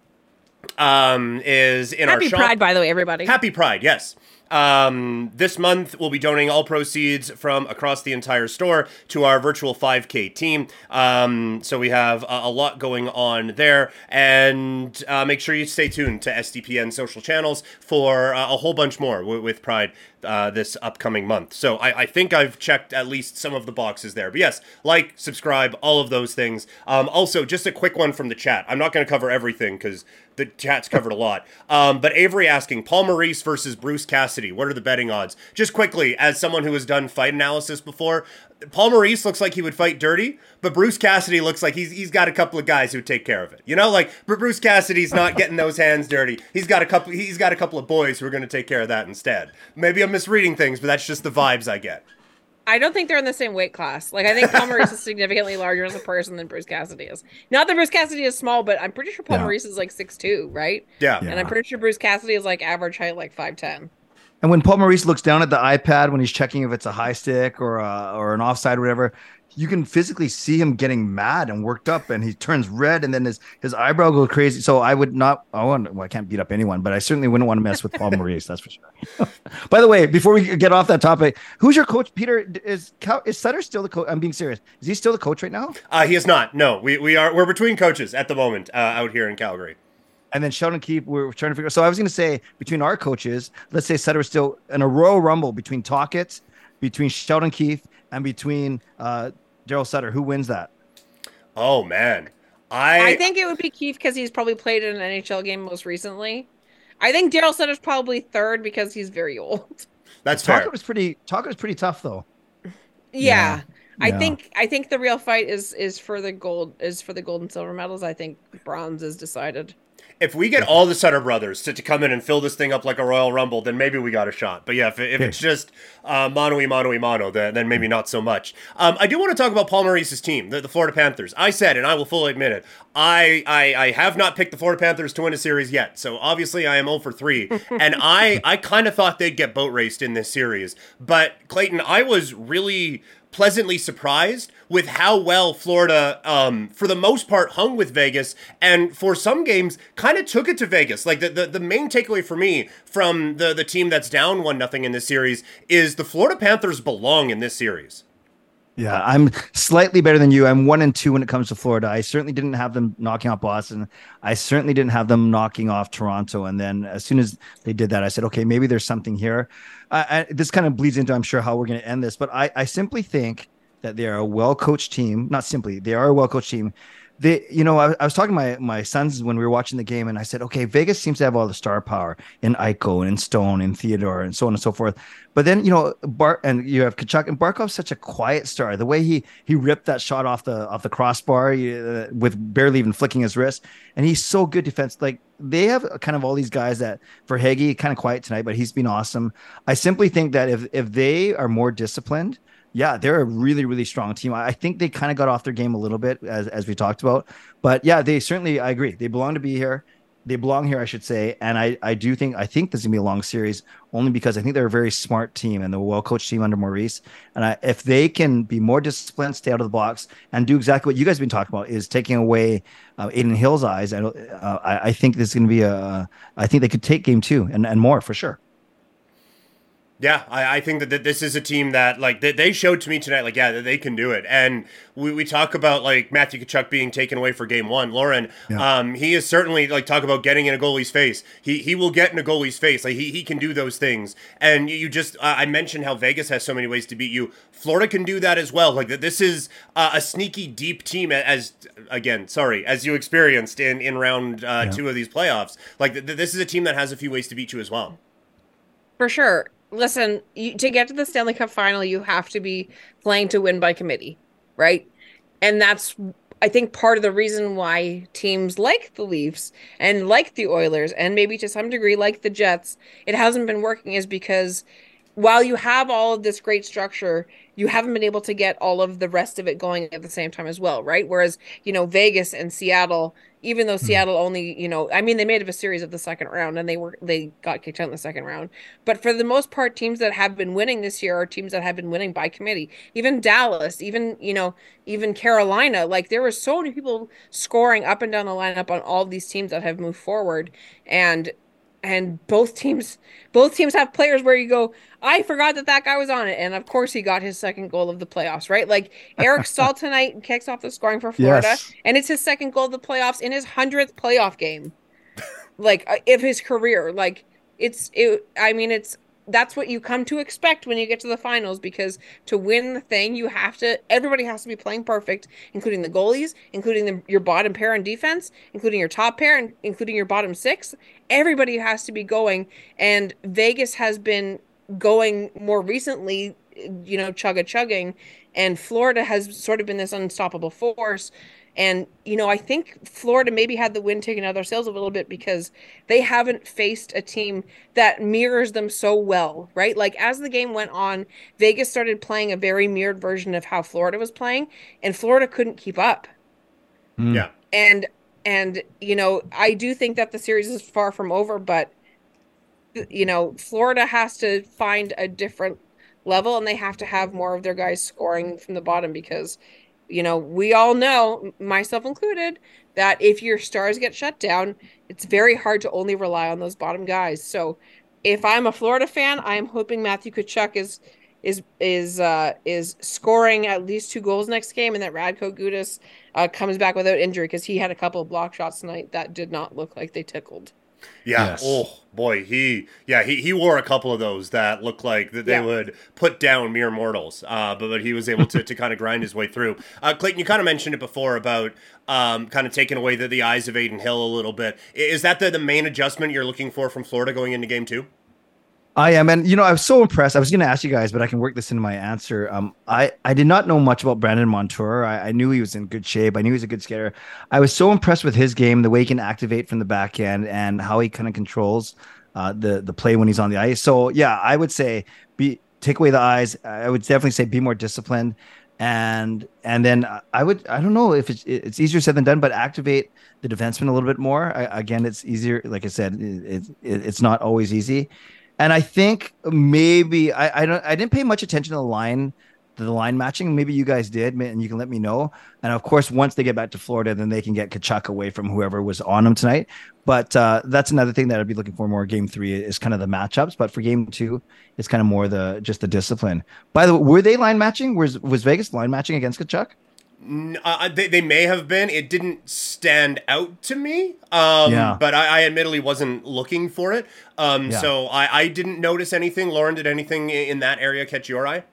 um, is in Happy our shop. Happy Pride, by the way, everybody. Happy Pride, yes. Um, this month, we'll be donating all proceeds from across the entire store to our virtual five K team. Um, so we have a, a lot going on there. And uh, make sure you stay tuned to S D P N social channels for uh, a whole bunch more w- with Pride uh, this upcoming month. So I, I think I've checked at least some of the boxes there. But yes, like, subscribe, all of those things. Um, also, just a quick one from the chat. I'm not going to cover everything because the chat's covered a lot. Um, but Avery asking, Paul Maurice versus Bruce Cassidy. What are the betting odds? Just quickly, as someone who has done fight analysis before, Paul Maurice looks like he would fight dirty, but Bruce Cassidy looks like he's he's got a couple of guys who take care of it. You know, like Bruce Cassidy's not getting those hands dirty. He's got a couple. He's got a couple of boys who are going to take care of that instead. Maybe I'm misreading things, but that's just the vibes I get. I don't think they're in the same weight class. Like, I think Paul Maurice is significantly larger as a person than Bruce Cassidy is. Not that Bruce Cassidy is small, but I'm pretty sure Paul yeah. Maurice is like six two, right? Yeah. And yeah. I'm pretty sure Bruce Cassidy is like average height, like five ten. And when Paul Maurice looks down at the iPad when he's checking if it's a high stick or a, or an offside or whatever, you can physically see him getting mad and worked up, and he turns red, and then his, his eyebrow goes crazy. So I would not, I, want, well, I can't beat up anyone, but I certainly wouldn't want to mess with Paul Maurice, that's for sure. By the way, before we get off that topic, who's your coach? Peter, is is Sutter still the coach? I'm being serious. Is he still the coach right now? Uh, he is not. No, we we are we're between coaches at the moment uh, out here in Calgary. And then Sheldon Keefe, we're trying to figure. So I was going to say between our coaches, let's say Sutter was still in a Royal Rumble between Tocchet, between Sheldon Keefe, and between uh, Daryl Sutter. Who wins that? Oh man, I I think it would be Keefe because he's probably played in an N H L game most recently. I think Daryl Sutter's probably third because he's very old. That's fair. Tocchet was pretty. Tocchet was pretty tough though. Yeah. Yeah. I Yeah. think I think the real fight is is for the gold is for the gold and silver medals. I think bronze is decided. If we get all the Sutter brothers to, to come in and fill this thing up like a Royal Rumble, then maybe we got a shot. But yeah, if, if it's just uh, mano y mano y mano, then, then maybe not so much. Um, I do want to talk about Paul Maurice's team, the, the Florida Panthers. I said, and I will fully admit it, I, I I have not picked the Florida Panthers to win a series yet. So obviously I am zero for three. And I, I kind of thought they'd get boat raced in this series. But Clayton, I was really pleasantly surprised with how well Florida, um, for the most part, hung with Vegas, and for some games, kind of took it to Vegas. Like, the, the, the main takeaway for me from the, the team that's down one nothing in this series is the Florida Panthers belong in this series. Yeah, I'm slightly better than you. I'm one and two when it comes to Florida. I certainly didn't have them knocking off Boston. I certainly didn't have them knocking off Toronto. And then as soon as they did that, I said, okay, maybe there's something here. Uh, I, this kind of bleeds into, I'm sure, how we're going to end this. But I, I simply think that they are a well-coached team. Not simply, they are a well-coached team. They, you know, I, I was talking to my, my sons when we were watching the game, and I said, okay, Vegas seems to have all the star power in Eichel and in Stone and Theodore and so on and so forth. But then, you know, Bar and you have Tkachuk, and Barkov's such a quiet star. The way he he ripped that shot off the off the crossbar uh, with barely even flicking his wrist, and he's so good defense. Like they have kind of all these guys that for Heggie, kind of quiet tonight, but he's been awesome. I simply think that if if they are more disciplined, yeah, they're a really, really strong team. I think they kind of got off their game a little bit, as as we talked about. But yeah, they certainly, I agree. They belong to be here. They belong here, I should say. And I, I do think, I think this is gonna be a long series only because I think they're a very smart team and the well-coached team under Maurice. And I, if they can be more disciplined, stay out of the box and do exactly what you guys have been talking about is taking away uh, Aiden Hill's eyes. I, uh, I, I think this is going to be a, I think they could take game two and, and more for sure. Yeah, I, I think that, that this is a team that, like, they, they showed to me tonight, like, yeah, that they can do it. And we, we talk about, like, Matthew Tkachuk being taken away for game one. Lauren, yeah. um, he is certainly, like, talk about getting in a goalie's face. He he will get in a goalie's face. Like, he, he can do those things. And you, you just, uh, I mentioned how Vegas has so many ways to beat you. Florida can do that as well. Like, this is uh, a sneaky, deep team, as, again, sorry, as you experienced in, in round uh, yeah. two of these playoffs. Like, th- this is a team that has a few ways to beat you as well. For sure. Listen, you, to get to the Stanley Cup final, you have to be playing to win by committee, right? And that's, I think, part of the reason why teams like the Leafs and like the Oilers and maybe to some degree like the Jets, it hasn't been working is because while you have all of this great structure, you haven't been able to get all of the rest of it going at the same time as well, right? Whereas, you know, Vegas and Seattle, even though Seattle only, you know, I mean, they made it a series of the second round and they were, they got kicked out in the second round. But for the most part, teams that have been winning this year are teams that have been winning by committee. Even Dallas, even, you know, even Carolina, like there were so many people scoring up and down the lineup on all these teams that have moved forward. And And both teams, both teams have players where you go, I forgot that that guy was on it. And of course he got his second goal of the playoffs, right? Like Eric Stahl tonight kicks off the scoring for Florida yes. and it's his second goal of the playoffs in his hundredth playoff game. Like of his career. Like it's, it, I mean, it's, that's what you come to expect when you get to the finals, because to win the thing, you have to, everybody has to be playing perfect, including the goalies, including the, your bottom pair on defense, including your top pair, and including your bottom six. Everybody has to be going. And Vegas has been going more recently, you know, chugga chugging, and Florida has sort of been this unstoppable force. And, you know, I think Florida maybe had the wind taken out of their sails a little bit because they haven't faced a team that mirrors them so well, right? Like as the game went on, Vegas started playing a very mirrored version of how Florida was playing, and Florida couldn't keep up. Mm. Yeah. And, and, you know, I do think that the series is far from over, but, you know, Florida has to find a different level and they have to have more of their guys scoring from the bottom because, you know, we all know, myself included, that if your stars get shut down, it's very hard to only rely on those bottom guys. So if I'm a Florida fan, I'm hoping Matthew Tkachuk is is is uh, is scoring at least two goals next game and that Radko Gudas uh, comes back without injury, because he had a couple of block shots tonight that did not look like they tickled. Yeah. Yes. Oh boy, he yeah he, he wore a couple of those that looked like that they Yeah. would put down mere mortals. Uh, but, but he was able to, to kind of grind his way through. Uh, Clayton, you kind of mentioned it before about um, kind of taking away the, the eyes of Aiden Hill a little bit. Is that the, the main adjustment you're looking for from Florida going into game two? I am, and you know, I was so impressed. I was going to ask you guys, but I can work this into my answer. Um, I I did not know much about Brandon Montour. I, I knew he was in good shape. I knew he was a good skater. I was so impressed with his game, the way he can activate from the back end, and how he kind of controls uh, the the play when he's on the ice. So yeah, I would say be take away the eyes. I would definitely say be more disciplined, and and then I would I don't know if it's it's easier said than done, but activate the defenseman a little bit more. I, again, it's easier. Like I said, it, it, it's not always easy. And I think maybe I, I don't I didn't pay much attention to the line, to the line matching. Maybe you guys did, and you can let me know. And of course, once they get back to Florida, then they can get Tkachuk away from whoever was on them tonight. But uh, that's another thing that I'd be looking for more. Game three is kind of the matchups, but for game two, it's kind of more the just the discipline. By the way, were they line matching? Was was Vegas line matching against Tkachuk? Uh, they, they may have been. It didn't stand out to me, um, Yeah. but I, I admittedly wasn't looking for it. Um, Yeah. So I, I didn't notice anything. Lauren, did anything i- in that area catch your eye?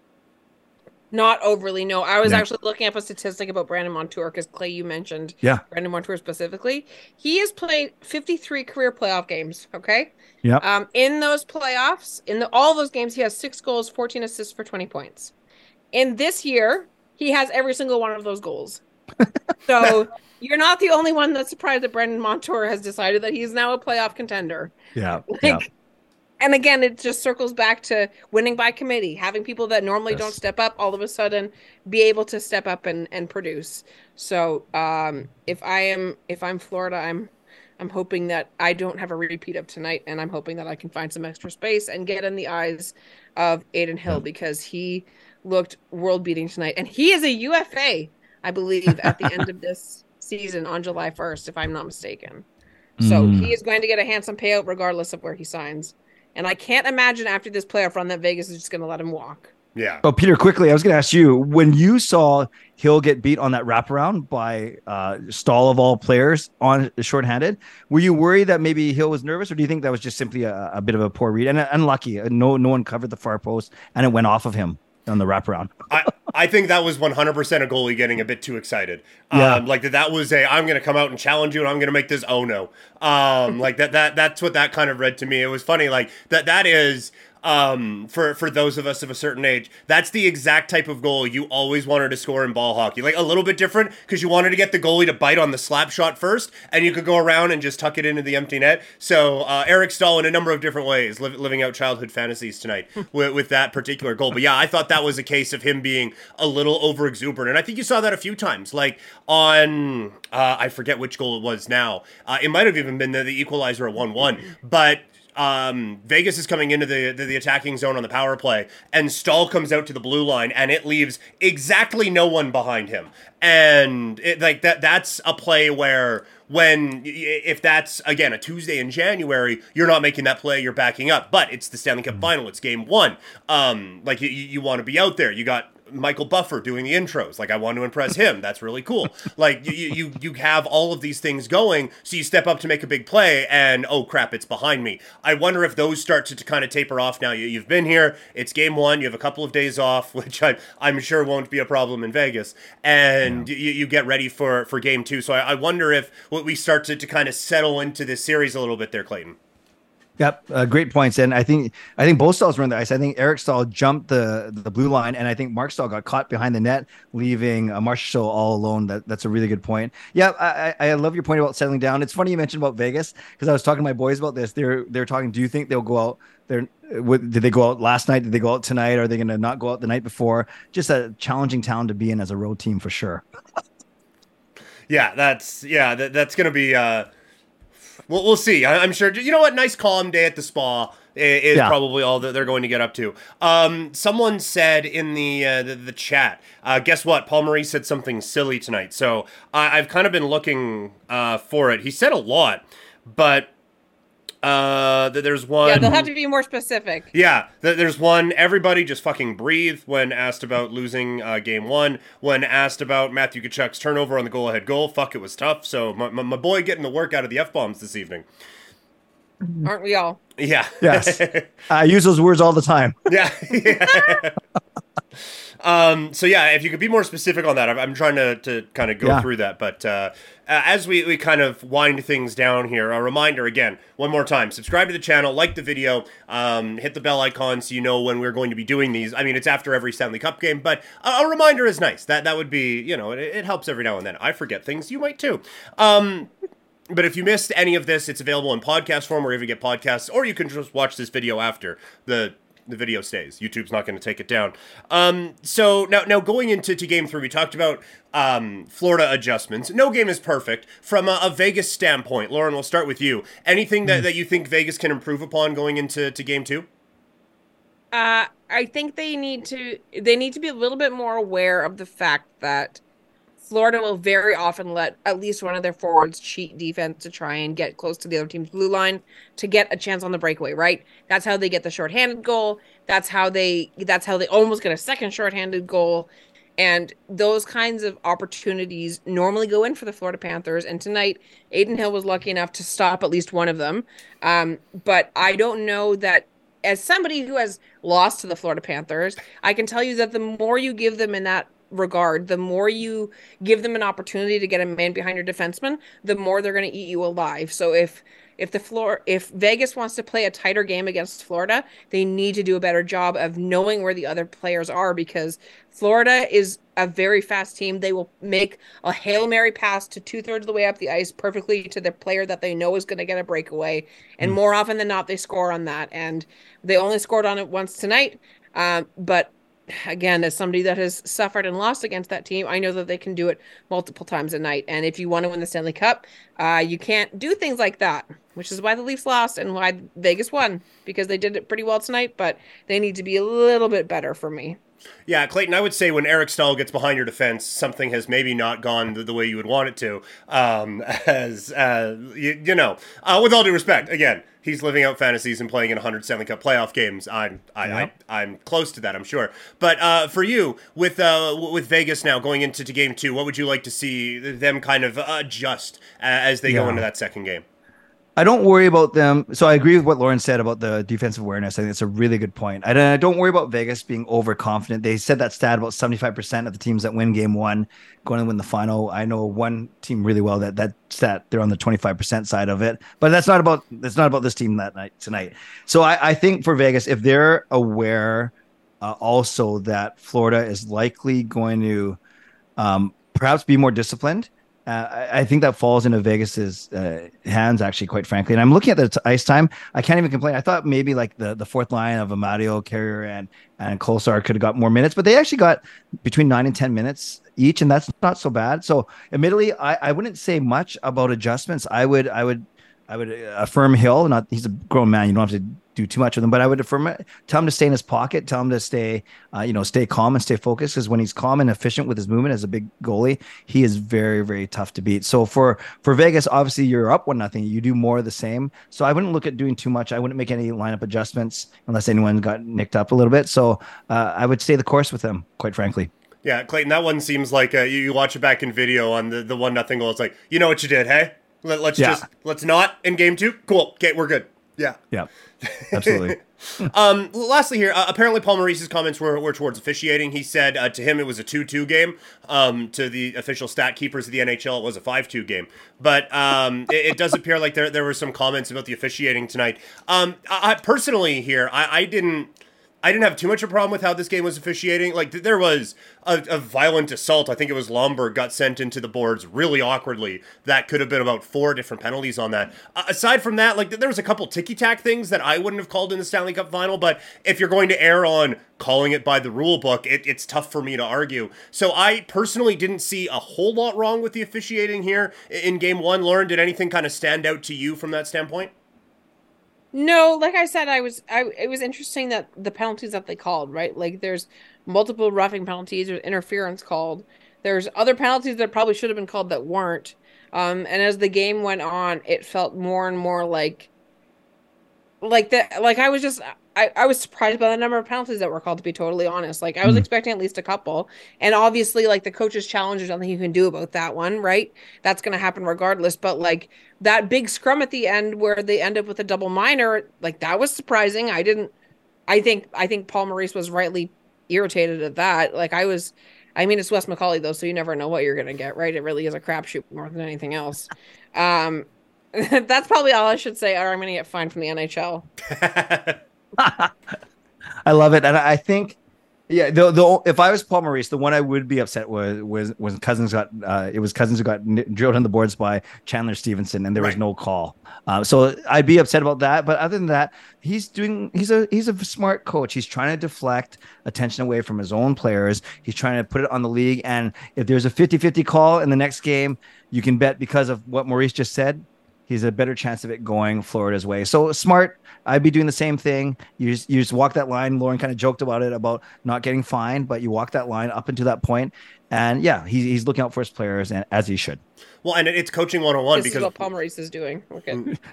Not overly, no. I was Yeah. actually looking up a statistic about Brandon Montour, because Clay, you mentioned Yeah. Brandon Montour specifically. He has played fifty-three career playoff games, okay? Yeah. Um, in those playoffs, in the, all those games, he has six goals, fourteen assists for twenty points. In this year, he has every single one of those goals. So you're not the only one that's surprised that Brendan Montour has decided that he's now a playoff contender. Yeah. Like, yeah. And again, it just circles back to winning by committee, having people that normally Yes. don't step up all of a sudden be able to step up and, and produce. So um, if I am if I'm Florida, I'm I'm hoping that I don't have a repeat of tonight, and I'm hoping that I can find some extra space and get in the eyes of Adin Hill Yeah. because he looked world beating tonight, and he is a U F A, I believe, at the end of this season on July first, if I'm not mistaken. So Mm. he is going to get a handsome payout regardless of where he signs. And I can't imagine after this playoff run that Vegas is just going to let him walk. Yeah. Oh, Peter, quickly, I was going to ask you, when you saw Hill get beat on that wraparound by uh, Stahl of all players on shorthanded, were you worried that maybe Hill was nervous, or do you think that was just simply a, a bit of a poor read and unlucky? No, no one covered the far post, and it went off of him on the wraparound. I, I think that was one hundred percent a goalie getting a bit too excited. Yeah. Um, like that, that was a, I'm going to come out and challenge you and I'm going to make this oh no. Um, like that, that, that's what that kind of read to me. It was funny. Like that, that is, um, for, for those of us of a certain age, that's the exact type of goal you always wanted to score in ball hockey. Like a little bit different because you wanted to get the goalie to bite on the slap shot first and you could go around and just tuck it into the empty net. So, uh, Eric Stahl in a number of different ways, li- living out childhood fantasies tonight with, with that particular goal. But yeah, I thought that was a case of him being a little over exuberant. And I think you saw that a few times, like on, uh, I forget which goal it was now. Uh, it might have even been the, the equalizer at one one, but Um, Vegas is coming into the, the the attacking zone on the power play, and Stahl comes out to the blue line, and it leaves exactly no one behind him. And it, like that, that's a play where when if that's again a Tuesday in January, you're not making that play, you're backing up. But it's the Stanley Cup Final, it's game one. Um, like you, you want to be out there. You got Michael Buffer doing the intros. Like I want to impress him. That's really cool. Like you, you, you have all of these things going. So you step up to make a big play and oh crap, it's behind me. I wonder if those start to, to kind of taper off now. You, you've been here. It's game one. You have a couple of days off, which I, I'm sure won't be a problem in Vegas. And yeah. you, you get ready for, for game two. So I, I wonder if what we start to, to kind of settle into this series a little bit there, Clayton. Yep, uh, great points. And I think I think both Stahls were on the ice. I think Eric Stahl jumped the the blue line, and I think Mark Stahl got caught behind the net, leaving uh, Marshall all alone. That that's a really good point. Yeah, I I love your point about settling down. It's funny you mentioned about Vegas because I was talking to my boys about this. They're they're talking. Do you think they'll go out? They're did they go out last night? Did they go out tonight? Are they going to not go out the night before? Just a challenging town to be in as a road team for sure. Yeah, that's yeah that, that's going to be. Uh... Well, we'll see. I, I'm sure. You know what? Nice calm day at the spa is, is yeah. probably all that they're going to get up to. Um, someone said in the uh, the, the chat, uh, guess what? Paul Maurice said something silly tonight. So I, I've kind of been looking uh, for it. He said a lot, but uh, there's one. Yeah, they'll have to be more specific. Yeah, there's one. Everybody just fucking breathe when asked about losing uh, game one. When asked about Matthew Tkachuk's turnover on the goal-ahead goal, fuck, it was tough. So my, my, my boy getting the work out of the F-bombs this evening. Aren't we all? Yeah. Yes. I use those words all the time. Yeah. yeah. Um, so yeah, if you could be more specific on that, I'm, I'm trying to, to kind of go yeah. through that. But uh, as we, we kind of wind things down here, a reminder again, one more time, subscribe to the channel, like the video, um, hit the bell icon so you know when we're going to be doing these. I mean, it's after every Stanley Cup game, but a, a reminder is nice. That that would be, you know, it, it helps every now and then. I forget things. You might too. Um, but if you missed any of this, it's available in podcast form wherever you get podcasts, or you can just watch this video after the the video stays. YouTube's not going to take it down. Um, so now, now going into to game three, we talked about um, Florida adjustments. No game is perfect. From a, a Vegas standpoint, Lauren, we'll start with you. Anything that, that you think Vegas can improve upon going into to game two? Uh, I think they need to they need to be a little bit more aware of the fact that Florida will very often let at least one of their forwards cheat defense to try and get close to the other team's blue line to get a chance on the breakaway, right? That's how they get the shorthanded goal. That's how they that's how they almost get a second shorthanded goal. And those kinds of opportunities normally go in for the Florida Panthers. And tonight, Adin Hill was lucky enough to stop at least one of them. Um, but I don't know that as somebody who has lost to the Florida Panthers, I can tell you that the more you give them in that regard, the more you give them an opportunity to get a man behind your defenseman, the more they're going to eat you alive. So if if the floor, if Vegas wants to play a tighter game against Florida, they need to do a better job of knowing where the other players are, because Florida is a very fast team. They will make a Hail Mary pass to two thirds of the way up the ice perfectly to the player that they know is going to get a breakaway. And mm. more often than not, they score on that. And they only scored on it once tonight. Um, but again, as somebody that has suffered and lost against that team, I know that they can do it multiple times a night. And if you want to win the Stanley Cup, uh, you can't do things like that, which is why the Leafs lost and why Vegas won, because they did it pretty well tonight, but they need to be a little bit better for me. Yeah, Clayton, I would say when Eric Stahl gets behind your defense, something has maybe not gone the, the way you would want it to. Um, as, uh, you, you know, uh, with all due respect, again, he's living out fantasies and playing in one hundred Stanley Cup playoff games. I'm I, yeah. I, I'm close to that, I'm sure. But uh, for you, with uh, with Vegas now going into to game two, what would you like to see them kind of adjust uh, as they yeah. go into that second game? I don't worry about them. So I agree with what Lauren said about the defensive awareness. I think it's a really good point. I don't worry about Vegas being overconfident. They said that stat about seventy-five percent of the teams that win game one going to win the final. I know one team really well that that stat, they're on the twenty-five percent side of it, but that's not about, that's not about this team that night tonight. So I, I think for Vegas, if they're aware uh, also that Florida is likely going to um, perhaps be more disciplined, Uh, I think that falls into Vegas's uh, hands, actually, quite frankly. And I'm looking at the t- ice time. I can't even complain. I thought maybe like the, the fourth line of Amadio, Carrier, and and Kolesar could have got more minutes, but they actually got between nine and ten minutes each, and that's not so bad. So, admittedly, I, I wouldn't say much about adjustments. I would I would I would affirm Hill. Not he's a grown man. You don't have to do too much with him, but I would affirm it. Tell him to stay in his pocket. Tell him to stay, uh, you know, stay calm and stay focused. Because when he's calm and efficient with his movement as a big goalie, he is very, very tough to beat. So for for Vegas, obviously you're up one nothing. You do more of the same. So I wouldn't look at doing too much. I wouldn't make any lineup adjustments unless anyone got nicked up a little bit. So uh, I would stay the course with them, quite frankly. Yeah, Clayton, that one seems like uh, you, you watch it back in video on the the one nothing goal. It's like, you know what you did, hey? Let, let's yeah. just let's not in game two. Cool. Okay, we're good. Yeah. Yeah. Absolutely. um, lastly here, uh, apparently Paul Maurice's comments were, were towards officiating. He said uh, to him it was a two two game. Um, to the official stat keepers of the N H L, it was a five two game. But um, it, it does appear like there there were some comments about the officiating tonight. Um, I, I personally here, I, I didn't. I didn't have too much of a problem with how this game was officiating. Like, there was a, a violent assault. I think it was Lomberg got sent into the boards really awkwardly. That could have been about four different penalties on that. Uh, aside from that, like, there was a couple ticky-tack things that I wouldn't have called in the Stanley Cup final, but if you're going to err on calling it by the rule book, it, it's tough for me to argue. So I personally didn't see a whole lot wrong with the officiating here in game one. Lauren, did anything kind of stand out to you from that standpoint? No, like I said, I was, I, it was interesting that the penalties that they called, right? Like there's multiple roughing penalties, there's interference called. There's other penalties that probably should have been called that weren't. Um, and as the game went on, it felt more and more like, like that, like I was just, I, I was surprised by the number of penalties that were called, to be totally honest. Like I was mm. expecting at least a couple. And obviously like the coach's challenge, there's nothing you can do about that one, right? That's going to happen regardless. But like that big scrum at the end where they end up with a double minor, like that was surprising. I didn't, I think, I think Paul Maurice was rightly irritated at that. Like I was, I mean, it's Wes McCauley though, so you never know what you're going to get, right? It really is a crapshoot more than anything else. Um, that's probably all I should say, or I'm going to get fined from the N H L. I love it, and I think, yeah, the, the if I was Paul Maurice, the one I would be upset was was was Cousins got uh, it was Cousins who got drilled on the boards by Chandler Stevenson, and there was right. no call. Uh, so I'd be upset about that. But other than that, he's doing he's a he's a smart coach. He's trying to deflect attention away from his own players. He's trying to put it on the league. And if there's a fifty-fifty call in the next game, you can bet because of what Maurice just said, he's a better chance of it going Florida's way. So smart. I'd be doing the same thing. You just, you just walk that line. Lauren kind of joked about it, about not getting fined, but you walk that line up into that point. And yeah, he's, he's looking out for his players, and as he should. Well, and it's coaching one oh one this because is what Paul Maurice is doing. Okay.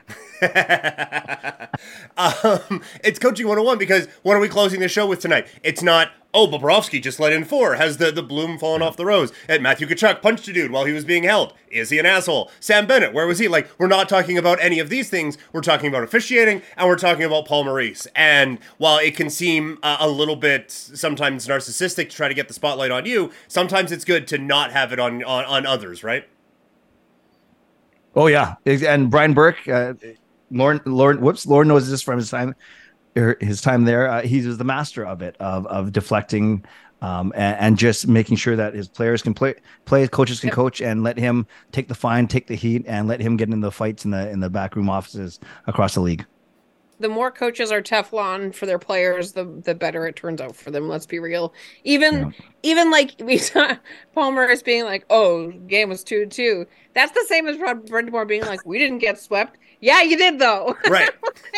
um, it's coaching one oh one because what are we closing the show with tonight? It's not, oh, Bobrovsky just let in four. Has the, the bloom fallen off the rose? And Matthew Tkachuk punched a dude while he was being held. Is he an asshole? Sam Bennett, where was he? Like, we're not talking about any of these things. We're talking about officiating, and we're talking about Paul Maurice. And while it can seem uh, a little bit sometimes narcissistic to try to get the spotlight on you, sometimes it's good to not have it on, on, on others, right? Oh, yeah. And Brian Burke, uh, Lauren, Lauren, whoops, Lauren knows this from his time, er, his time there. Uh, he was the master of it, of of deflecting, um, and, and just making sure that his players can play, play, coaches can Yep. coach, and let him take the fine, take the heat, and let him get in the fights in the in the backroom offices across the league. The more coaches are Teflon for their players, the the better it turns out for them. Let's be real. Even Yeah. even like we saw Palmer as being like, "Oh, game was two to two." That's the same as Rod Brindamore being like, "We didn't get swept." Yeah, you did though. Right.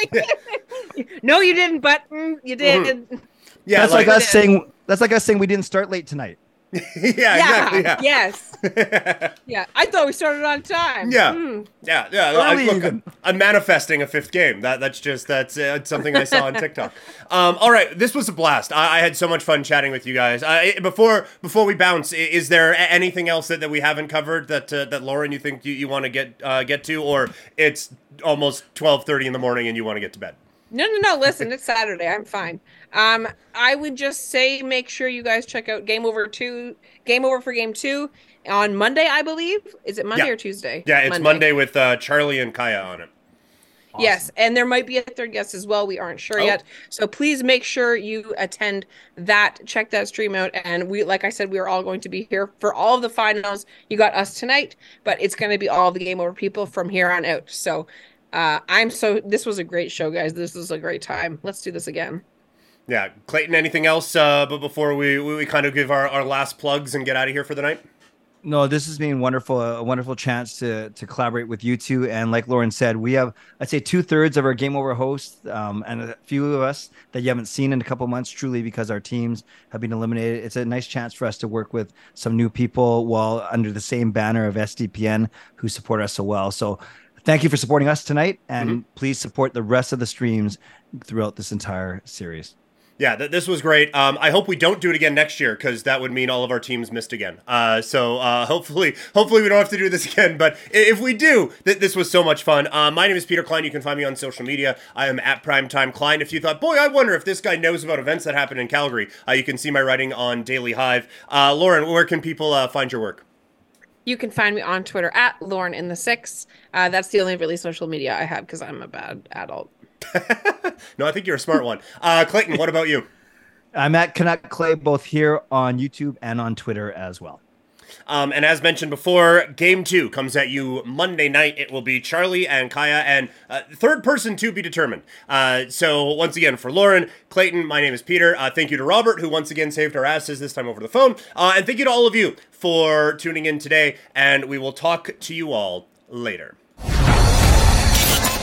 No, you didn't, but mm, you did. Mm-hmm. Yeah, that's like, like- us saying that's like us saying we didn't start late tonight. yeah, exactly. Yeah. Yes. Yeah. I thought we started on time. Yeah. Hmm. Yeah, yeah. I, Early look, even. I'm, I'm manifesting a fifth game. That that's just that's uh, something I saw on TikTok. Um, all right, this was a blast. I, I had so much fun chatting with you guys. Uh, before before we bounce, i- is there a- anything else that, that we haven't covered that uh, that Lauren you think you, you want to get uh, get to, or it's almost twelve thirty in the morning and you want to get to bed? No, no, no. Listen, it's Saturday. I'm fine. Um, I would just say make sure you guys check out Game Over two, Game Over for Game Two on Monday, I believe. Is it Monday Yeah. or Tuesday? Yeah, it's Monday, with uh, Charlie and Kaya on it. Yes, and there might be a third guest as well. We aren't sure Oh. yet. So please make sure you attend that. Check that stream out. And we, like I said, we are all going to be here for all of the finals. You got us tonight, but it's going to be all the Game Over people from here on out. So uh, I'm so. This was a great show, guys. This was a great time. Let's do this again. Yeah, Clayton, anything else uh, but before we, we, we kind of give our, our last plugs and get out of here for the night? No, this has been wonderful, a wonderful chance to to collaborate with you two. And like Lauren said, we have, I'd say, two thirds of our Game Over hosts um, and a few of us that you haven't seen in a couple months, truly because our teams have been eliminated. It's a nice chance for us to work with some new people while under the same banner of S D P N who support us so well. So thank you for supporting us tonight. And Mm-hmm. please support the rest of the streams throughout this entire series. Yeah, th- this was great. Um, I hope we don't do it again next year because that would mean all of our teams missed again. Uh, so uh, hopefully, hopefully we don't have to do this again. But i- if we do, th- this was so much fun. Uh, my name is Peter Klein. You can find me on social media. I am at Primetime Klein. If you thought, boy, I wonder if this guy knows about events that happen in Calgary, uh, you can see my writing on Daily Hive. Uh, Lauren, where can people uh, find your work? You can find me on Twitter at Lauren in the Six. Uh, that's the only really social media I have because I'm a bad adult. No, I think you're a smart one. Uh, Clayton, what about you? I'm at Canuck Clay, both here on YouTube and on Twitter as well. Um, and as mentioned before, game two comes at you Monday night. It will be Charlie and Kaya, and uh, third person to be determined. Uh, so once again, for Lauren, Clayton, my name is Peter. Uh, thank you to Robert, who once again saved our asses, this time over the phone. Uh, and thank you to all of you for tuning in today, and we will talk to you all later.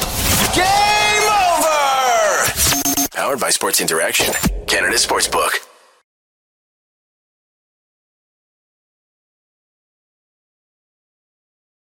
Game over! Powered by Sports Interaction, Canada Sportsbook.